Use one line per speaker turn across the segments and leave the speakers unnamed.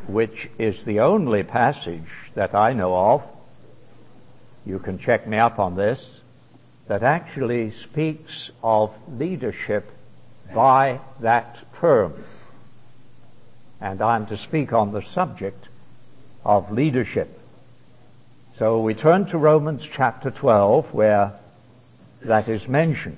which is the only passage that I know of, you can check me up on this, that actually speaks of leadership by that term. And I'm to speak on the subject of leadership. So we turn to Romans chapter 12, where that is mentioned.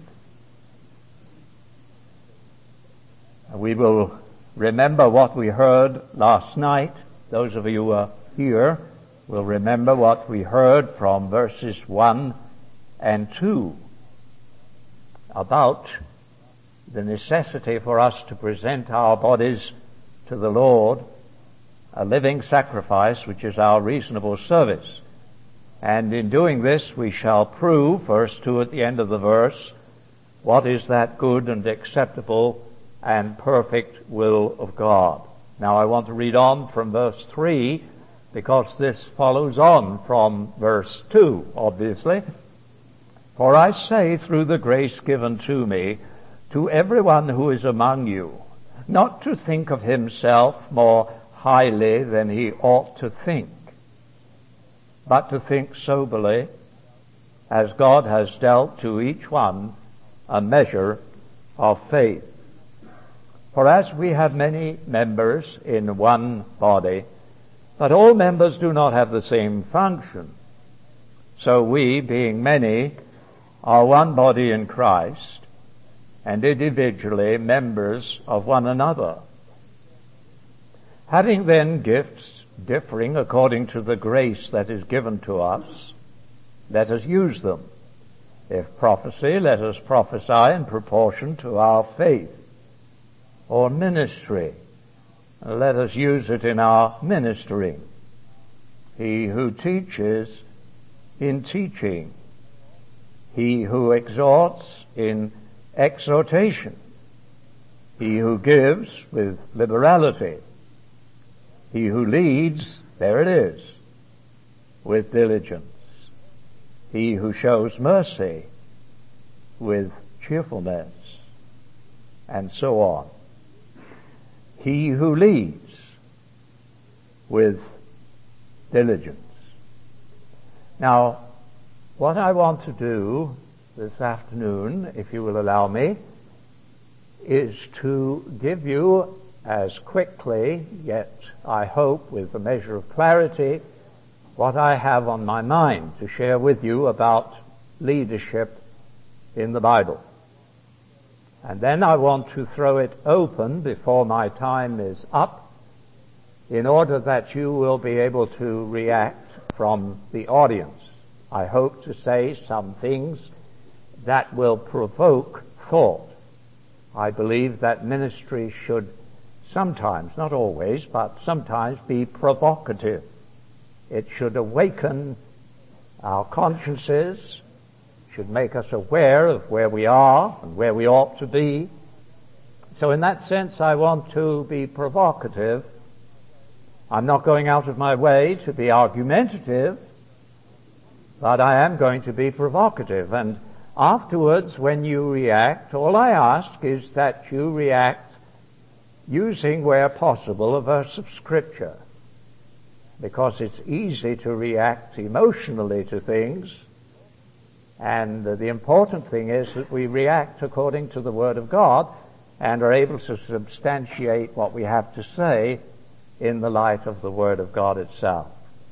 We will remember what we heard last night. Those of you who are here will remember what we heard from verses 1 and 2 about the necessity for us to present our bodies to the Lord, a living sacrifice, which is our reasonable service. And in doing this, we shall prove, verse 2 at the end of the verse, what is that good and acceptable and perfect will of God. Now I want to read on from verse 3, because this follows on from verse 2, obviously. For I say, through the grace given to me, to everyone who is among you, not to think of himself more highly than he ought to think, but to think soberly, as God has dealt to each one a measure of faith. For as we have many members in one body, but all members do not have the same function, so we, being many, are one body in Christ, and individually members of one another. Having then gifts differing according to the grace that is given to us, let us use them. If prophecy, let us prophesy in proportion to our faith. Or ministry, let us use it in our ministering. He who teaches, in teaching. He who exhorts, in exhortation. He who gives, with liberality. He who leads, there it is, with diligence. He who shows mercy, with cheerfulness, and so on. He who leads, with diligence. Now, what I want to do this afternoon, if you will allow me, is to give you as quickly, yet I hope with a measure of clarity, what I have on my mind to share with you about leadership in the Bible. And then I want to throw it open before my time is up, in order that you will be able to react from the audience. I hope to say some things that will provoke thought. I believe that ministry should sometimes, not always, but sometimes be provocative. It should awaken our consciences, should make us aware of where we are and where we ought to be. So in that sense, I want to be provocative. I'm not going out of my way to be argumentative, but I am going to be provocative. And afterwards, when you react, all I ask is that you react using, where possible, a verse of Scripture. Because it's easy to react emotionally to things, and the important thing is that we react according to the Word of God and are able to substantiate what we have to say in the light of the Word of God itself.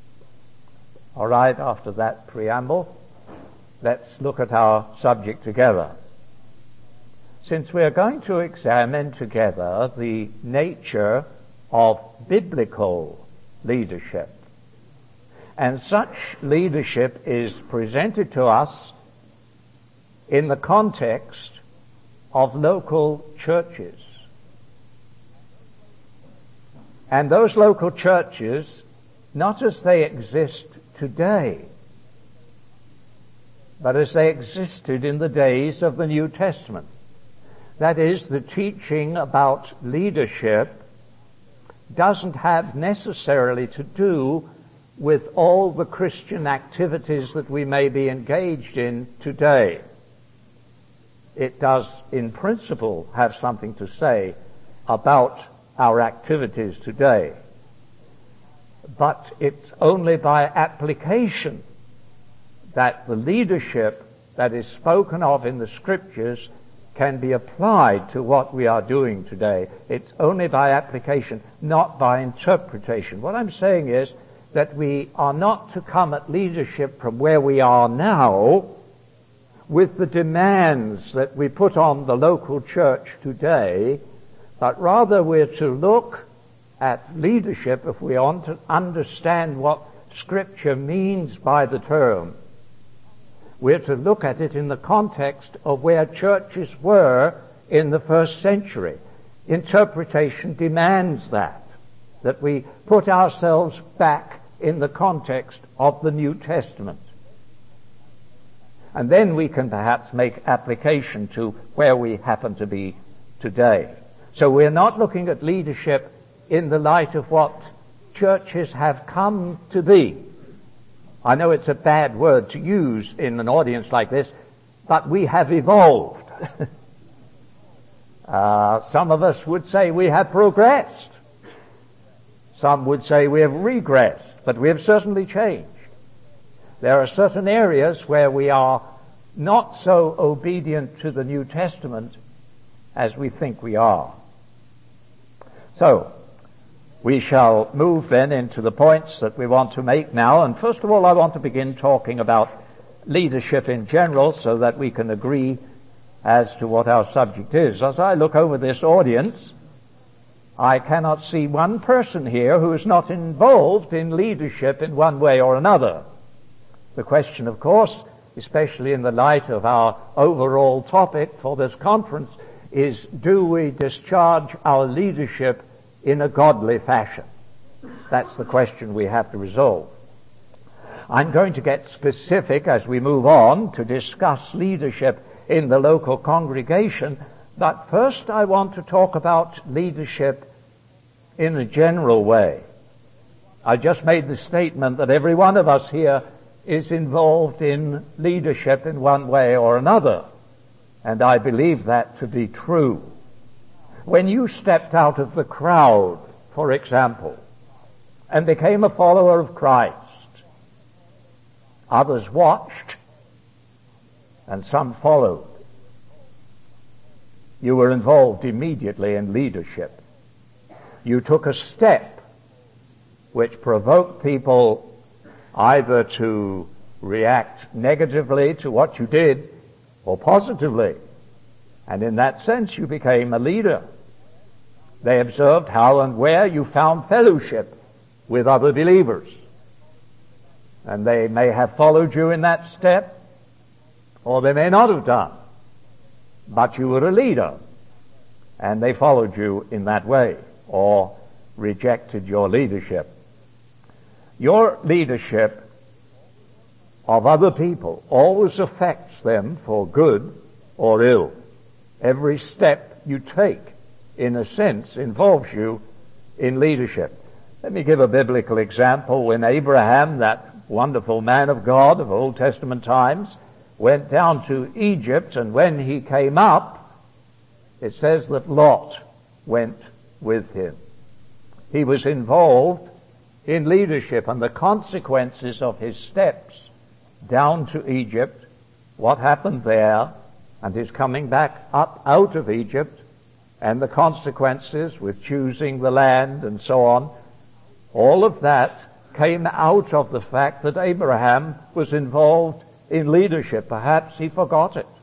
All right, after that preamble, let's look at our subject together. Since we are going to examine together the nature of biblical leadership, and such leadership is presented to us in the context of local churches. And those local churches, not as they exist today, but as they existed in the days of the New Testament. That is, the teaching about leadership doesn't have necessarily to do with all the Christian activities that we may be engaged in today. It does, in principle, have something to say about our activities today. but it's only by application that the leadership that is spoken of in the Scriptures can be applied to what we are doing today. It's only by application, not by interpretation. What I'm saying is that we are not to come at leadership from where we are now with the demands that we put on the local church today, but rather we're to look at leadership, if we want to understand what Scripture means by the term. We're to look at it in the context of where churches were in the first century. Interpretation demands that we put ourselves back in the context of the New Testament. And then we can perhaps make application to where we happen to be today. So we're not looking at leadership in the light of what churches have come to be. I know it's a bad word to use in an audience like this, but we have evolved. Some of us would say we have progressed. Some would say we have regressed, but we have certainly changed. There are certain areas where we are not so obedient to the New Testament as we think we are. So, we shall move then into the points that we want to make now. And first of all, I want to begin talking about leadership in general so that we can agree as to what our subject is. As I look over this audience, I cannot see one person here who is not involved in leadership in one way or another. The question, of course, especially in the light of our overall topic for this conference, is do we discharge our leadership in a godly fashion? That's the question we have to resolve. I'm going to get specific as we move on to discuss leadership in the local congregation, but first I want to talk about leadership in a general way. I just made the statement that every one of us here is involved in leadership in one way or another, and I believe that to be true. When you stepped out of the crowd, for example, and became a follower of Christ, others watched and some followed. You were involved immediately in leadership. You took a step which provoked people either to react negatively to what you did or positively. And in that sense, you became a leader. They observed how and where you found fellowship with other believers. And they may have followed you in that step, or they may not have done. But you were a leader, and they followed you in that way, or rejected your leadership. Your leadership of other people always affects them for good or ill. Every step you take, in a sense, involves you in leadership. Let me give a biblical example. When Abraham, that wonderful man of God of Old Testament times, went down to Egypt, and when he came up, it says that Lot went with him. He was involved in leadership, and the consequences of his steps down to Egypt, what happened there, and his coming back up out of Egypt, and the consequences with choosing the land and so on, all of that came out of the fact that Abraham was involved in leadership. Perhaps he forgot it.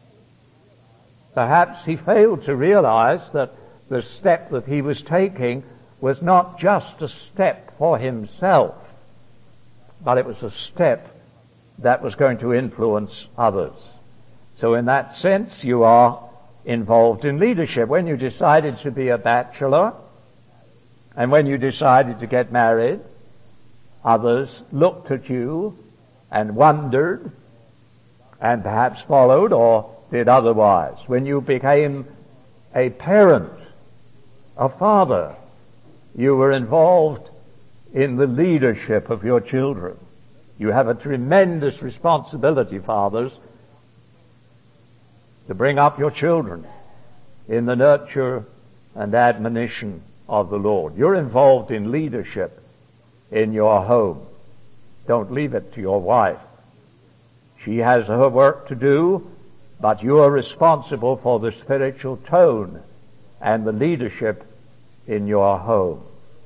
Perhaps he failed to realize that the step that he was taking was not just a step for himself, but it was a step that was going to influence others. So in that sense, you are involved in leadership. When you decided to be a bachelor, and when you decided to get married, others looked at you and wondered, and perhaps followed or did otherwise. When you became a parent, a father, you were involved in the leadership of your children. You have a tremendous responsibility, fathers, to bring up your children in the nurture and admonition of the Lord. You're involved in leadership in your home. Don't leave it to your wife. She has her work to do, but you are responsible for the spiritual tone and the leadership in your home.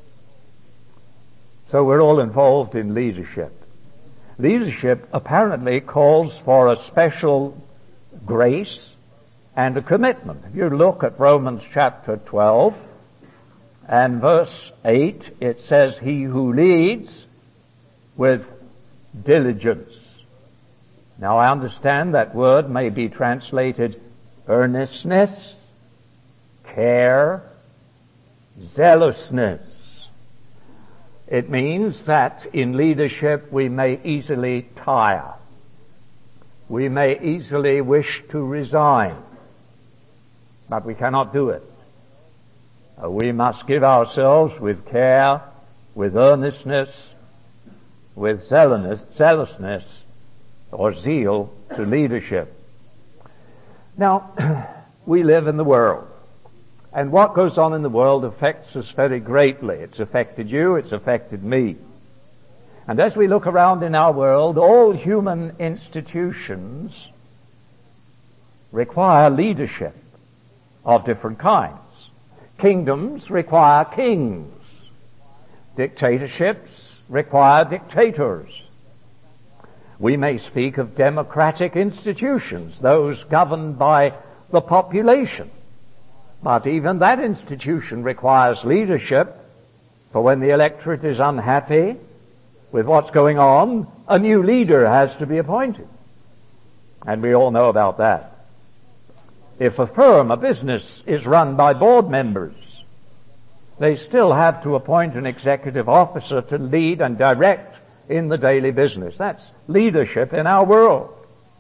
So we're all involved in leadership. Leadership apparently calls for a special grace and a commitment. If you look at Romans chapter 12 and verse 8, it says, "He who leads with diligence." Now I understand that word may be translated earnestness, care, zealousness. It means that in leadership we may easily tire. We may easily wish to resign, but we cannot do it. We must give ourselves with care, with earnestness, with zealousness, or zeal to leadership. Now, we live in the world, and what goes on in the world affects us very greatly. It's affected you, it's affected me. And as we look around in our world, all human institutions require leadership of different kinds. Kingdoms require kings. Dictatorships require dictators. We may speak of democratic institutions, those governed by the population. But even that institution requires leadership, for when the electorate is unhappy with what's going on, a new leader has to be appointed. And we all know about that. If a firm, a business, is run by board members, they still have to appoint an executive officer to lead and direct in the daily business. That's leadership in our world.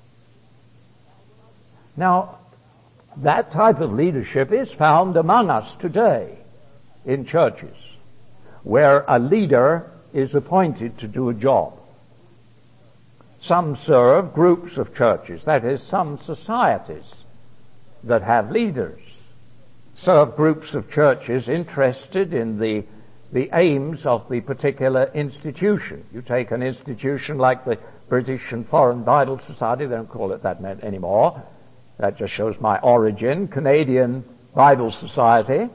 Now, that type of leadership is found among us today in churches, where a leader is appointed to do a job. Some serve groups of churches, that is, some societies that have leaders serve groups of churches interested in the aims of the particular institution. You take an institution like the British and Foreign Bible Society, they don't call it that anymore. That just shows my origin. Canadian Bible Society,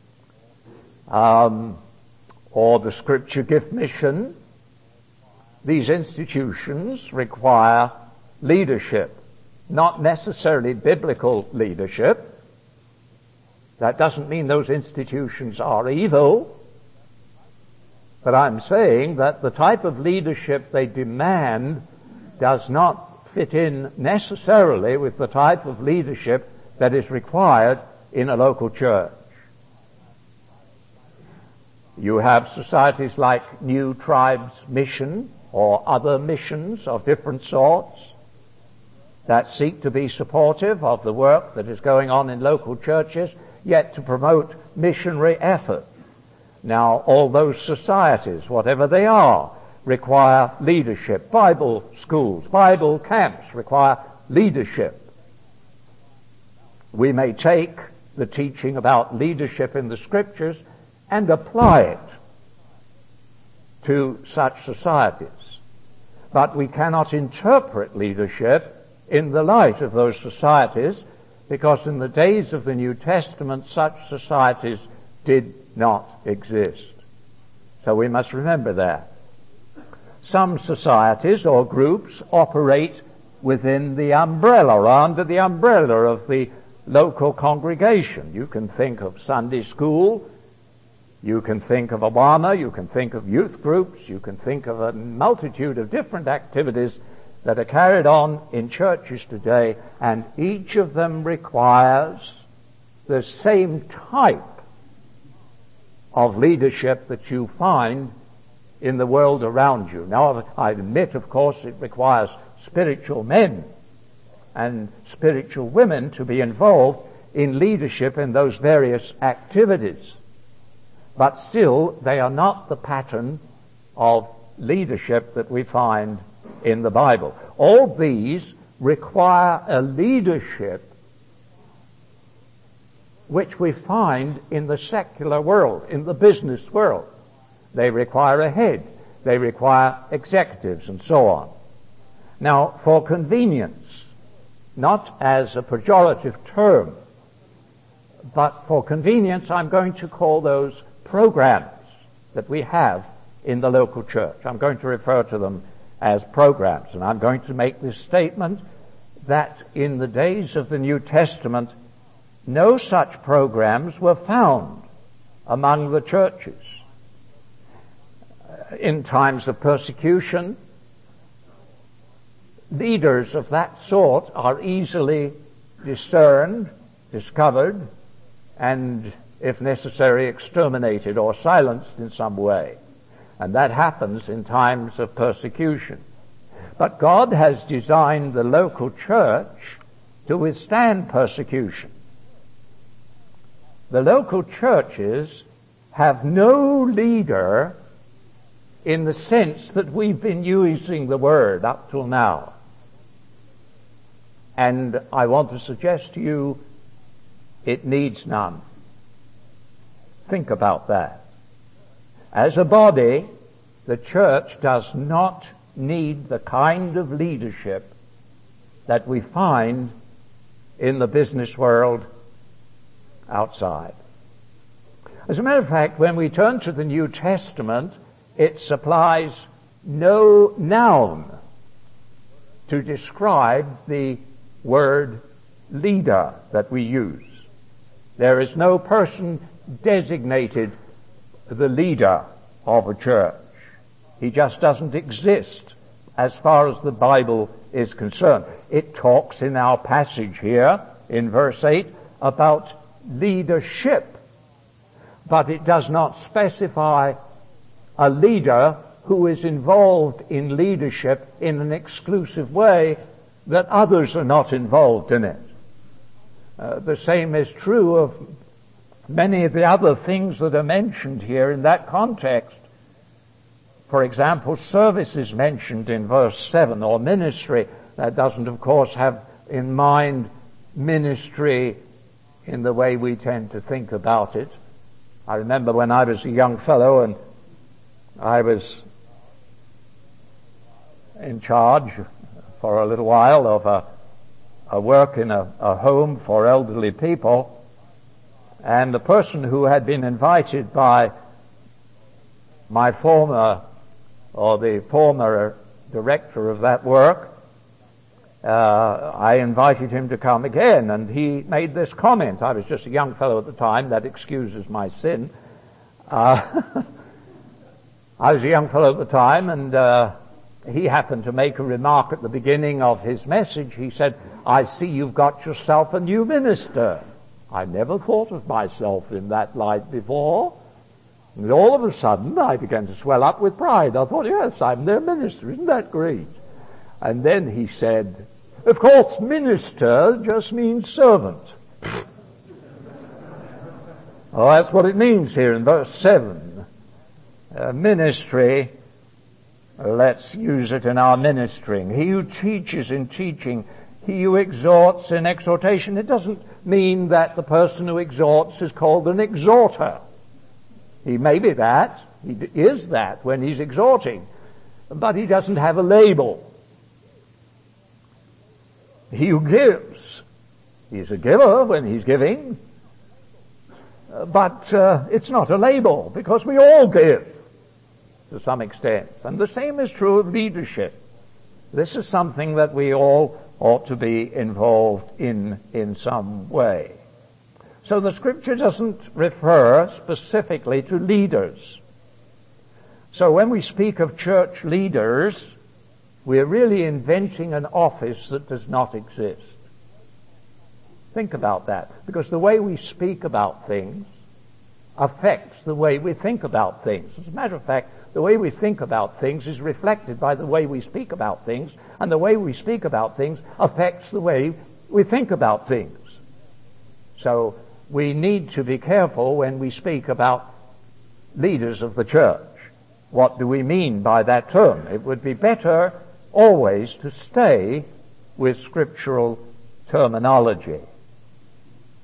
or the Scripture Gift Mission. These institutions require leadership, not necessarily biblical leadership. That doesn't mean those institutions are evil, but I'm saying that the type of leadership they demand does not fit in necessarily with the type of leadership that is required in a local church. You have societies like New Tribes Mission or other missions of different sorts that seek to be supportive of the work that is going on in local churches, yet to promote missionary effort. Now, all those societies, whatever they are, require leadership. Bible schools, Bible camps require leadership. We may take the teaching about leadership in the Scriptures and apply it to such societies. But we cannot interpret leadership in the light of those societies, because in the days of the New Testament such societies did not exist. So we must remember that. Some societies or groups operate within the umbrella, or under the umbrella of the local congregation. You can think of Sunday school, you can think of Awana, you can think of youth groups, you can think of a multitude of different activities that are carried on in churches today, and each of them requires the same type of leadership that you find in the world around you. Now, I admit, of course, it requires spiritual men and spiritual women to be involved in leadership in those various activities. But still, they are not the pattern of leadership that we find in the Bible. All these require a leadership which we find in the secular world, in the business world. They require a head. They require executives and so on. Now, for convenience, not as a pejorative term, but for convenience, I'm going to call those programs that we have in the local church. I'm going to refer to them as programs, and I'm going to make this statement that in the days of the New Testament, no such programs were found among the churches. In times of persecution, leaders of that sort are easily discerned, discovered, and, if necessary, exterminated or silenced in some way. And that happens in times of persecution. But God has designed the local church to withstand persecution. The local churches have no leader in the sense that we've been using the word up till now. And I want to suggest to you it needs none. Think about that. As a body, the church does not need the kind of leadership that we find in the business world outside. As a matter of fact, when we turn to the New Testament, it supplies no noun to describe the word leader that we use. There is no person designated the leader of a church. He just doesn't exist as far as the Bible is concerned. It talks in our passage here in verse 8 about leadership, but it does not specify a leader who is involved in leadership in an exclusive way that others are not involved in it. The same is true of many of the other things that are mentioned here in that context. For example, service is mentioned in verse 7, or ministry. That doesn't, of course, have in mind ministry in the way we tend to think about it. I remember when I was a young fellow and I was in charge for a little while of a work in a home for elderly people, and the person who had been invited by my former director of that work, I invited him to come again, and he made this comment. I was just a young fellow at the time. That excuses my sin. I was a young fellow at the time, and he happened to make a remark at the beginning of his message. He said, "I see you've got yourself a new minister." I never thought of myself in that light before. And all of a sudden, I began to swell up with pride. I thought, yes, I'm their minister. Isn't that great? And then he said, "Of course, minister just means servant." Well, that's what it means here in verse 7. Ministry, let's use it in our ministering. He who teaches in teaching, he who exhorts in exhortation. It doesn't mean that the person who exhorts is called an exhorter. He may be that. He is that when he's exhorting. But he doesn't have a label. He who gives, he's a giver when he's giving. But it's not a label, because we all give to some extent. And the same is true of leadership. This is something that we all ought to be involved in some way. So the Scripture doesn't refer specifically to leaders. So when we speak of church leaders, we're really inventing an office that does not exist. Think about that, because the way we speak about things affects the way we think about things. As a matter of fact, the way we think about things is reflected by the way we speak about things, and the way we speak about things affects the way we think about things. So we need to be careful when we speak about leaders of the church. What do we mean by that term? It would be better always to stay with scriptural terminology.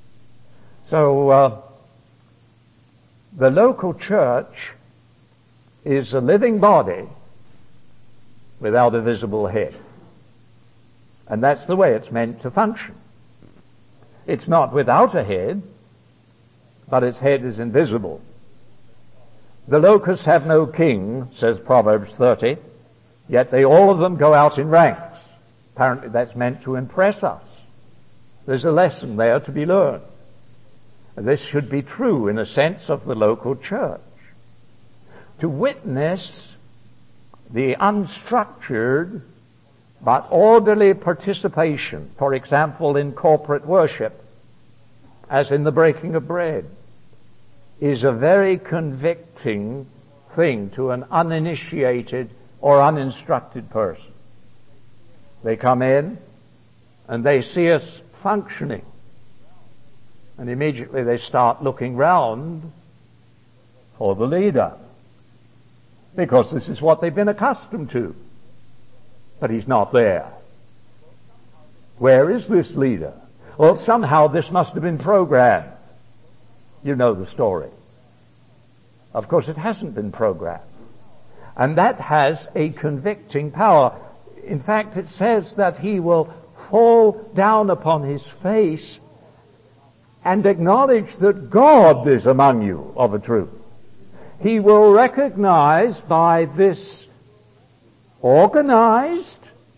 So the local church is a living body without a visible head. And that's the way it's meant to function. It's not without a head, but its head is invisible. The locusts have no king, says Proverbs 30, yet they all of them go out in ranks. Apparently that's meant to impress us. There's a lesson there to be learned. This should be true in a sense of the local church. To witness the unstructured but orderly participation, for example, in corporate worship, as in the breaking of bread, is a very convicting thing to an uninitiated or uninstructed person. They come in and they see us functioning, and immediately they start looking round for the leader, because this is what they've been accustomed to. But he's not there. Where is this leader? Well, somehow this must have been programmed. You know the story. Of course, it hasn't been programmed. And that has a convicting power. In fact, it says that he will fall down upon his face and acknowledge that God is among you of a truth. He will recognize by this organized,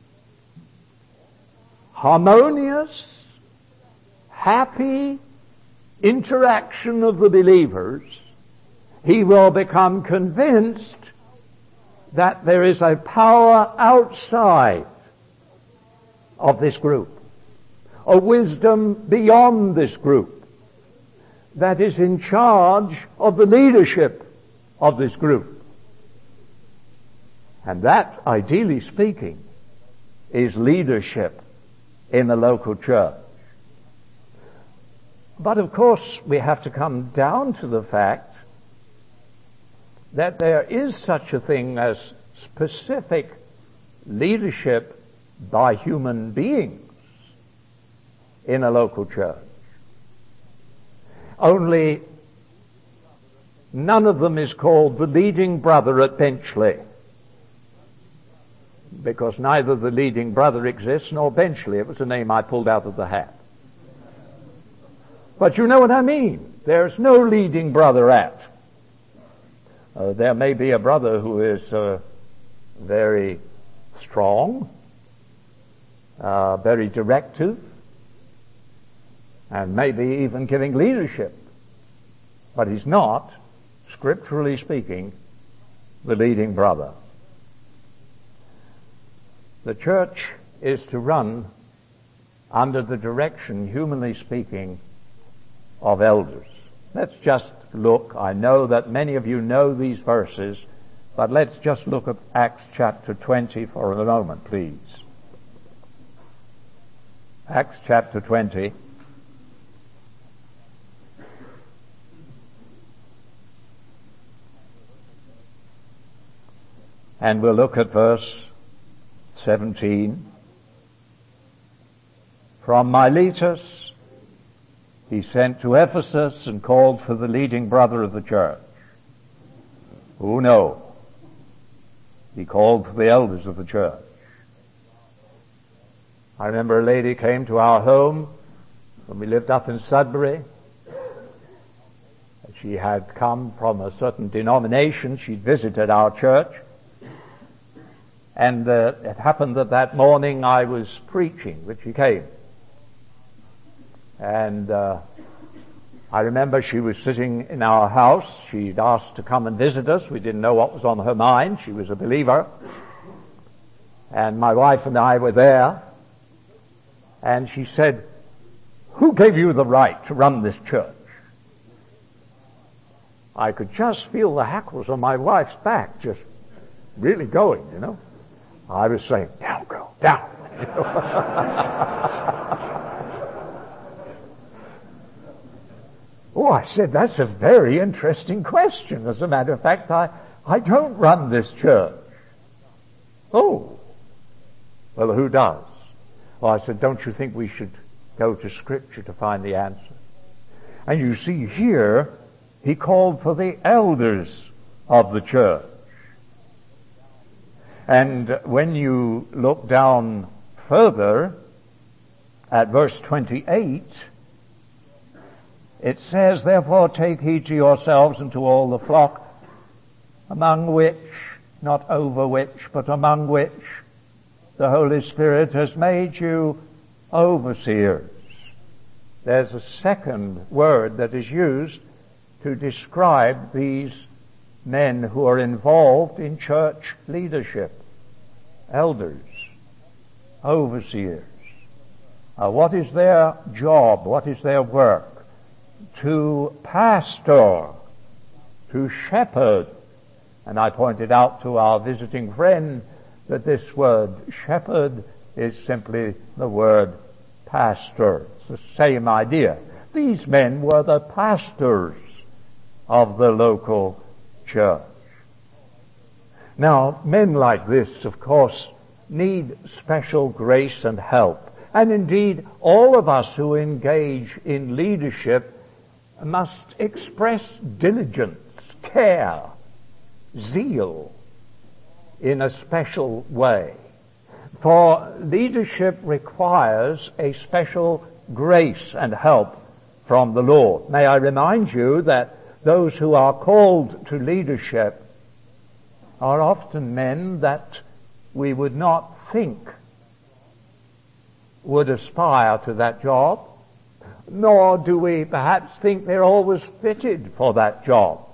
harmonious, happy interaction of the believers, he will become convinced that there is a power outside of this group, a wisdom beyond this group, that is in charge of the leadership of this group. And that, ideally speaking, is leadership in the local church. But of course, we have to come down to the fact that there is such a thing as specific leadership by human beings in a local church. Only none of them is called the leading brother at Benchley, because neither the leading brother exists nor Benchley. It was a name I pulled out of the hat. But you know what I mean. There's no leading brother at. There may be a brother who is very strong, very directive, and maybe even giving leadership. But he's not, scripturally speaking, the leading brother. The church is to run under the direction, humanly speaking, of elders. Let's just look. I know that many of you know these verses, but let's just look at Acts chapter 20 for a moment, please. Acts chapter 20. And we'll look at verse 17. From Miletus he sent to Ephesus and called for the leading brother of the church. Who know? He called for the elders of the church. I remember a lady came to our home when we lived up in Sudbury. She had come from a certain denomination. She'd visited our church. And it happened that morning I was preaching, which she came. And I remember she was sitting in our house. She'd asked to come and visit us. We didn't know what was on her mind. She was a believer. And my wife and I were there. And she said, "Who gave you the right to run this church?" I could just feel the hackles on my wife's back just really going, you know. I was saying, "Down, girl, down." Oh, I said, "That's a very interesting question. As a matter of fact, I don't run this church." "Oh, well, who does?" Well, I said, "Don't you think we should go to Scripture to find the answer?" And you see here, he called for the elders of the church. And when you look down further at verse 28, it says, "Therefore take heed to yourselves and to all the flock, among which, not over which, but among which the Holy Spirit has made you overseers." There's a second word that is used to describe these men who are involved in church leadership. Elders, overseers. What is their job? What is their work? To pastor, to shepherd. And I pointed out to our visiting friend that this word shepherd is simply the word pastor. It's the same idea. These men were the pastors of the local church. Now, men like this, of course, need special grace and help. And indeed, all of us who engage in leadership must express diligence, care, zeal in a special way. For leadership requires a special grace and help from the Lord. May I remind you that those who are called to leadership are often men that we would not think would aspire to that job, nor do we perhaps think they're always fitted for that job.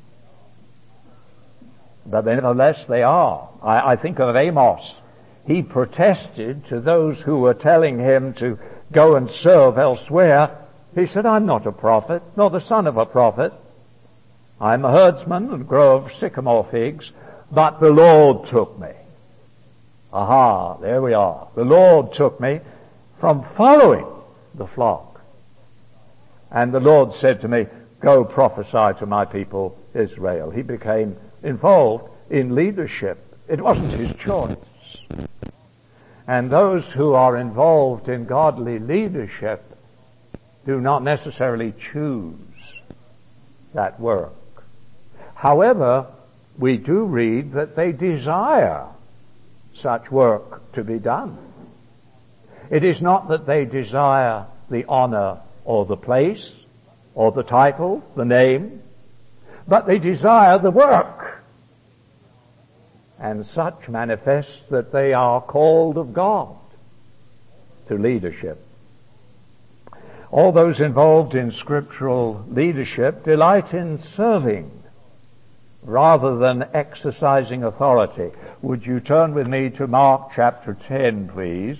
But nevertheless they are. I think of Amos. He protested to those who were telling him to go and serve elsewhere. He said, "I'm not a prophet, nor the son of a prophet. I'm a herdsman and grower of sycamore figs, but the Lord took me." Aha, there we are. The Lord took me from following the flock. And the Lord said to me, "Go prophesy to my people Israel." He became involved in leadership. It wasn't his choice. And those who are involved in godly leadership do not necessarily choose that work. However, we do read that they desire such work to be done. It is not that they desire the honor or the place or the title, the name, but they desire the work. And such manifests that they are called of God to leadership. All those involved in scriptural leadership delight in serving rather than exercising authority. Would you turn with me to Mark chapter 10, please,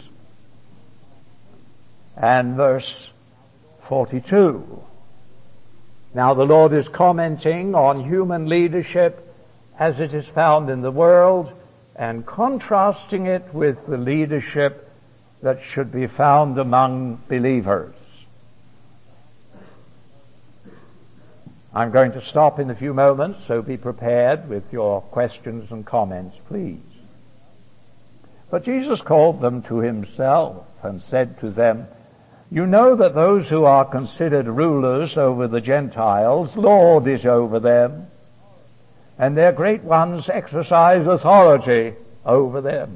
and verse 42. Now the Lord is commenting on human leadership as it is found in the world and contrasting it with the leadership that should be found among believers. I'm going to stop in a few moments, so be prepared with your questions and comments, please. But Jesus called them to himself and said to them, "You know that those who are considered rulers over the Gentiles lord it over them, and their great ones exercise authority over them.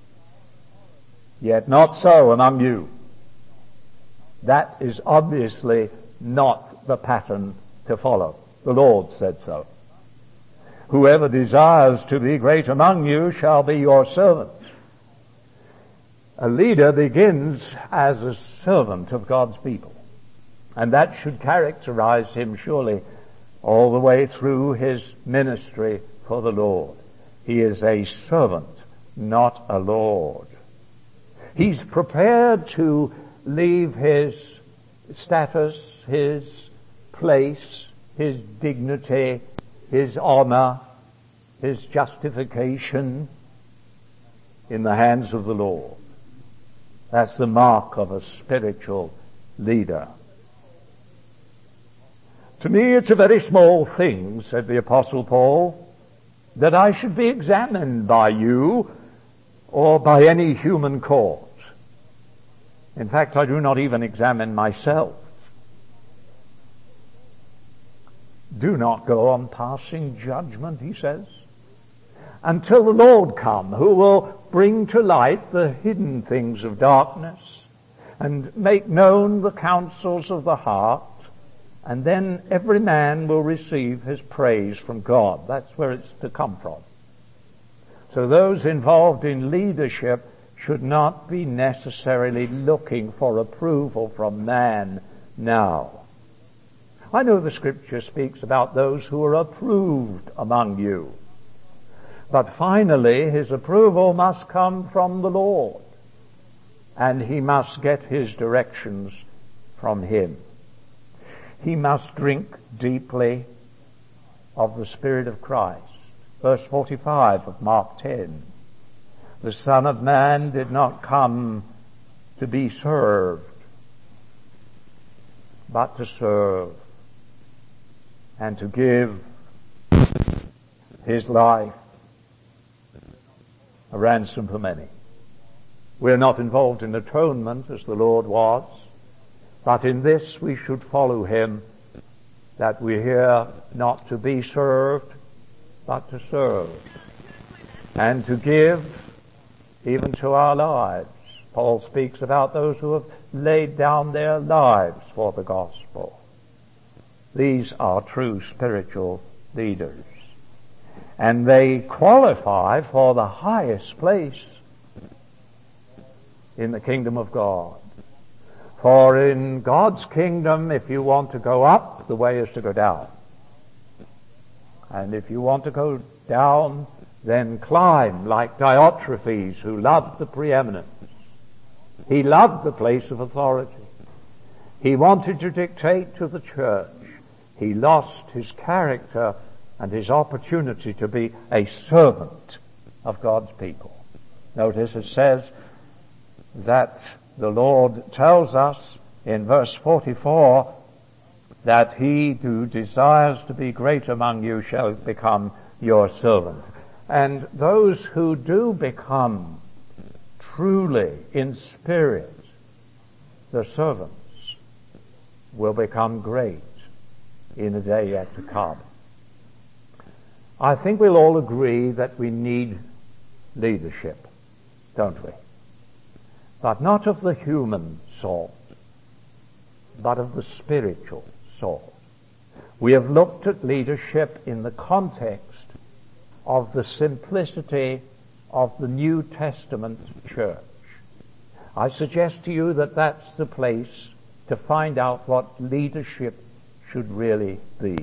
Yet not so among you." That is obviously not the pattern to follow. The Lord said so. "Whoever desires to be great among you shall be your servant." A leader begins as a servant of God's people, and that should characterize him surely all the way through his ministry for the Lord. He is a servant, not a lord. He's prepared to leave his status, his place, his dignity, his honor, his justification in the hands of the Lord. That's the mark of a spiritual leader. "To me it's a very small thing," said the Apostle Paul, "that I should be examined by you or by any human court. In fact, I do not even examine myself. Do not go on passing judgment," he says. until the Lord come, who will bring to light the hidden things of darkness and make known the counsels of the heart, and then every man will receive his praise from God. That's where it's to come from. So those involved in leadership should not be necessarily looking for approval from man now. I know the Scripture speaks about those who are approved among you. But finally, his approval must come from the Lord, and he must get his directions from him. He must drink deeply of the Spirit of Christ. Verse 45 of Mark 10. The Son of Man did not come to be served, but to serve, and to give his life a ransom for many. We're not involved in atonement as the Lord was, but in this we should follow him, that we're here not to be served, but to serve, and to give even to our lives. Paul speaks about those who have laid down their lives for the gospel. These are true spiritual leaders, and they qualify for the highest place in the kingdom of God. For in God's kingdom, if you want to go up, the way is to go down. And if you want to go down, then climb, like Diotrephes, who loved the preeminence. He loved the place of authority. He wanted to dictate to the church. He lost his character and his opportunity to be a servant of God's people. Notice it says that the Lord tells us in verse 44 that he who desires to be great among you shall become your servant. And those who do become truly in spirit the servants will become great in a day yet to come. I think we'll all agree that we need leadership, don't we? But not of the human sort, but of the spiritual sort. We have looked at leadership in the context of the simplicity of the New Testament church. I suggest to you that that's the place to find out what leadership should really be.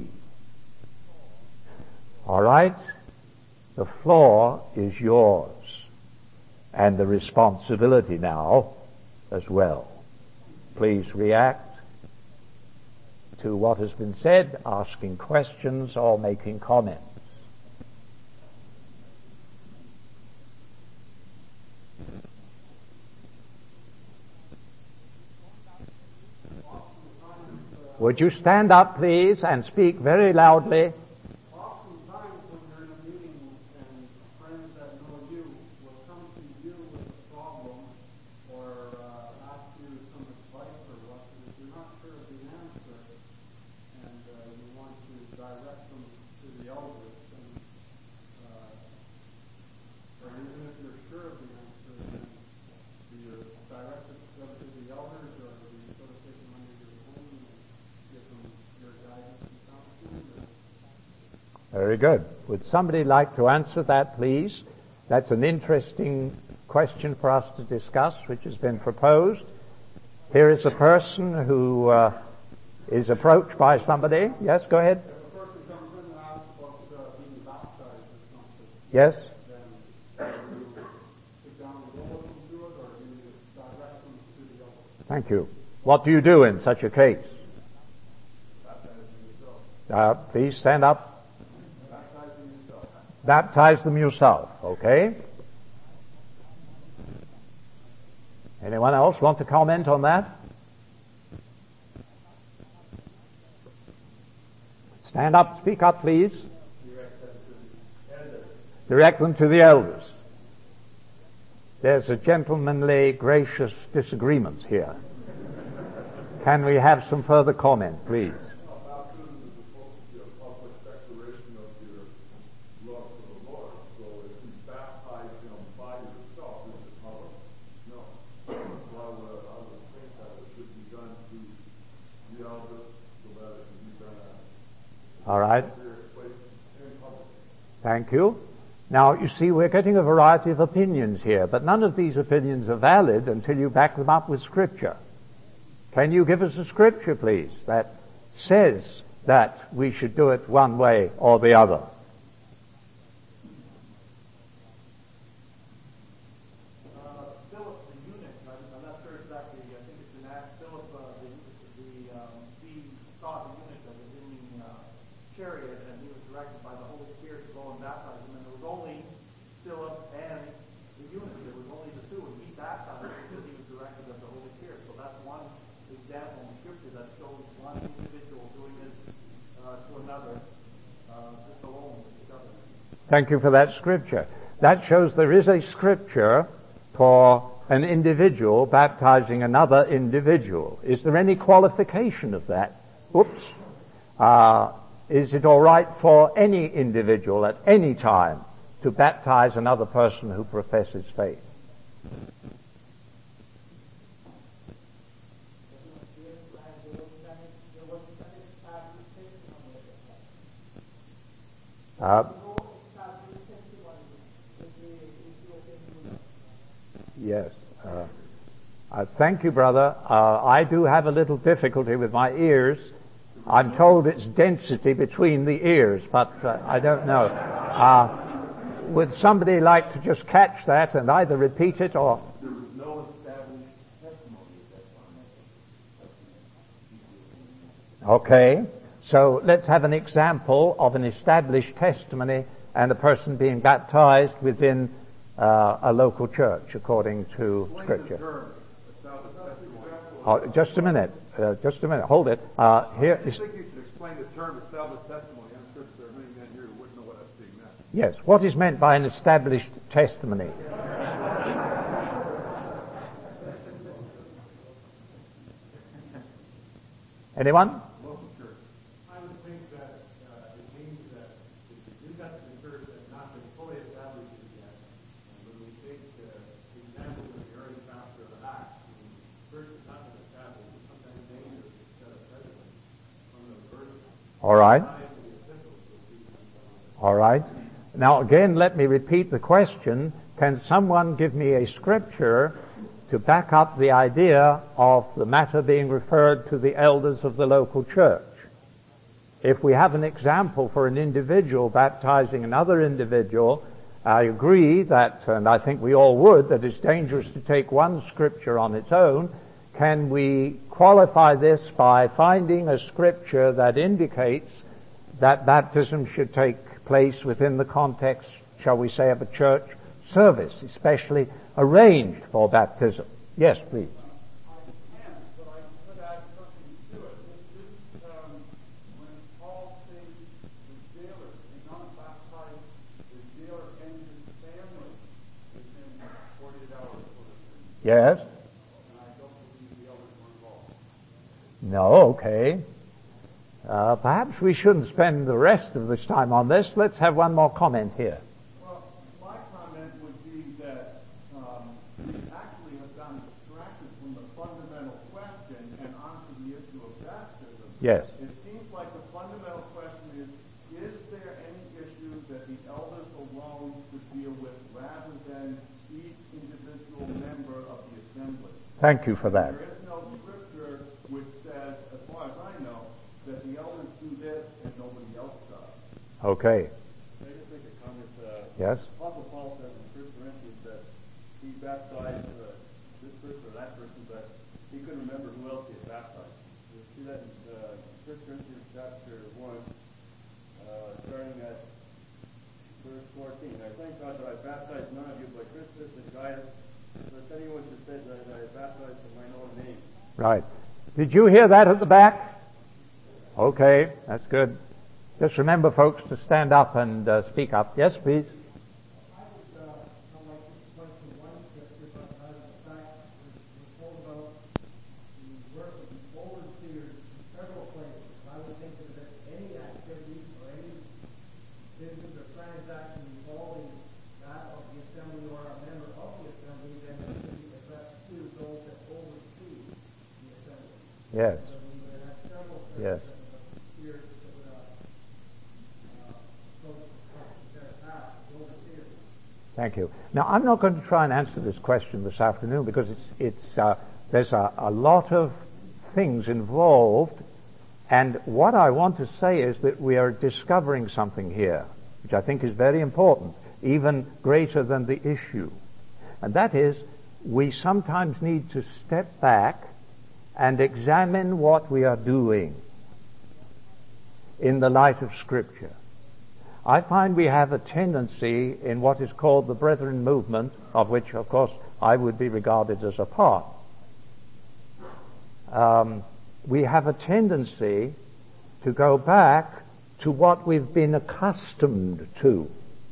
All right? The floor is yours, and the responsibility now as well. Please react to what has been said, asking questions or making comments. Would you stand up, please, and speak very loudly?
Oftentimes when you're in a meeting and friends that know you will come to you with a problem or ask you some advice or what, and if you're not sure of the answer and you want to direct them to the elders, or even if you're sure of the answer, then do you direct them to the elders, or do you sort of take them under your wing and give them your guidance and counseling?
Very good. Would somebody like to answer that, please? That's an interesting question for us to discuss, which has been proposed. Here is a person who is approached by somebody. Yes, go ahead.
If a person comes in and asks about being baptized or something,
Yes?
then do you sit down and go with them through it, or do you direct them to the elders?
Thank you. What do you do in such a case? Please stand up. Baptize them yourself, okay? Anyone else want to comment on that? Stand up, speak up, please. Direct them to the elders. There's a gentlemanly, gracious disagreement here. Can we have some further comment, please?
Baptism is supposed to be a public declaration of your love for the Lord. So if
All right. Thank you. Now, you see, we're getting a variety of opinions here, but none of these opinions are valid until you back them up with Scripture. Can you give us a Scripture, please, that says that we should do it one way or the other?
Philip the eunuch, I'm not sure exactly, I think it's in Acts. Philip, he saw the eunuch that was in the chariot, and he was directed by the Holy Spirit to go and baptize him, and there was only Philip and the eunuch. There was only the two, and he baptized him because he was directed of the Holy Spirit. So that's one example in Scripture that shows one individual doing it to another, just alone with each other.
Thank you for that Scripture. That shows there is a Scripture for an individual baptizing another individual. Is there any qualification of that? Oops. Is it all right for any individual at any time to baptize another person who professes faith? Yes. Thank you, brother. I do have a little difficulty with my ears. I'm told it's density between the ears, but I don't know. Would somebody like to just catch that and either repeat it or...
There was no established testimony at that time.
Okay. So let's have an example of an established testimony and a person being baptized within a local church according to Scripture. Just a minute. Hold it. Here
I think you should explain the term established testimony. I'm sure there are many men here who wouldn't know what that's being meant.
Yes. What is meant by an established testimony? Anyone?
I would think that it means that the New Testament church has not been fully established yet. And when we take the example of the early chapter of Acts, the church has not been established. It's sometimes dangerous to set a precedent from the verse.
All right. All right. Now again, let me repeat the question. Can someone give me a scripture to back up the idea of the matter being referred to the elders of the local church? If we have an example for an individual baptizing another individual, I agree that, and I think we all would, that it's dangerous to take one scripture on its own. Can we qualify this by finding a scripture that indicates that baptism should take place within the context, shall we say, of a church service, especially arranged for baptism? Yes, please.
I can, but I could add something to it. This when Paul says the jailer did not baptize the jailer and his family within 48 hours for the sin.
Yes.
And I don't believe the elders were involved.
No, okay. Perhaps we shouldn't spend the rest of this time on this. Let's have one more comment here.
Well, my comment would be that we actually have gotten distracted from the fundamental question and onto the issue of baptism.
Yes.
It seems like the fundamental question is there any issue that the elders alone could deal with rather than each individual member of the assembly?
Thank you for that.
There is no scripture which says, as far as I know, that the elders do this and nobody else does.
Okay.
I just make a comment.
Yes.
Apostle Paul says in 1 Corinthians that he baptized this person or that person, but he couldn't remember who else he had baptized. You see that in 1 Corinthians chapter 1, starting at verse 14. I thank God that I baptized none of you but Crispus and Gaius, lest anyone should say that I baptized in mine own name.
Right. Did you hear that at the back? Okay, that's good. Just remember, folks, to stand up and speak up. Yes, please.
I would like to point to one scripture, but the fact we're told about the work of the overseers in several places. I would think that any activity or any business or transaction involving that of the assembly or a member of the assembly, then it should be addressed to those that oversee the assembly.
Yes.
So we would have several
Yes.
here to
Thank you. Now, I'm not going to try and answer this question this afternoon because there's a lot of things involved, and what I want to say is that we are discovering something here, which I think is very important, even greater than the issue. And that is, we sometimes need to step back and examine what we are doing in the light of Scripture. I find we have a tendency in what is called the Brethren movement, of which, of course, I would be regarded as a part. We have a tendency to go back to what we've been accustomed to.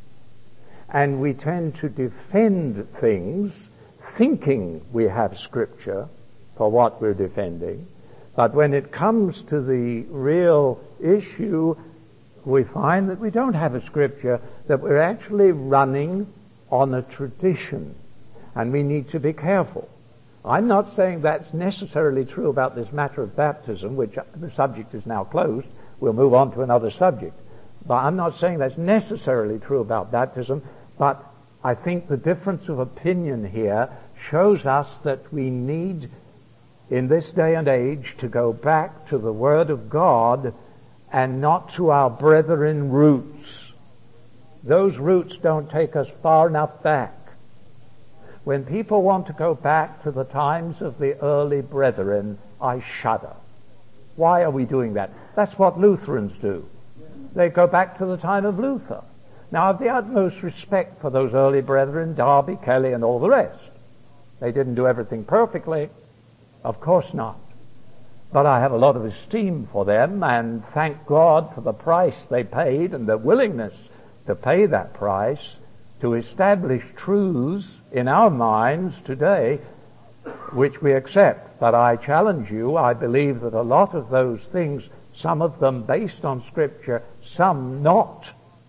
And we tend to defend things thinking we have Scripture for what we're defending. But when it comes to the real issue, we find that we don't have a Scripture, that we're actually running on a tradition. And we need to be careful. I'm not saying that's necessarily true about this matter of baptism, which the subject is now closed. We'll move on to another subject. But I'm not saying that's necessarily true about baptism, but I think the difference of opinion here shows us that we need, in this day and age, to go back to the Word of God and not to our brethren roots. Those roots don't take us far enough back. When people want to go back to the times of the early brethren, I shudder. Why are we doing that? That's what Lutherans do. They go back to the time of Luther. Now, I have the utmost respect for those early brethren, Darby, Kelly, and all the rest. They didn't do everything perfectly. Of course not. But I have a lot of esteem for them, and thank God for the price they paid and the willingness to pay that price to establish truths in our minds today which we accept. But I challenge you, I believe that a lot of those things, some of them based on Scripture, some not.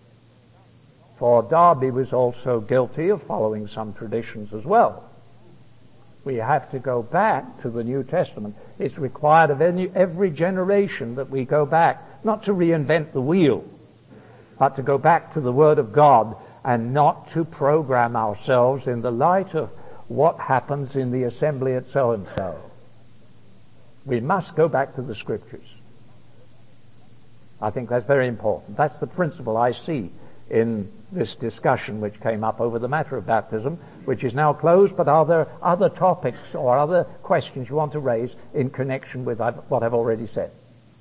For Darby was also guilty of following some traditions as well. We have to go back to the New Testament. It's required of every generation that we go back, not to reinvent the wheel, but to go back to the Word of God and not to program ourselves in the light of what happens in the assembly at so-and-so. We must go back to the Scriptures. I think that's very important. That's the principle I see in this discussion which came up over the matter of baptism, which is now closed, but are there other topics or other questions you want to raise in connection with what I've already said?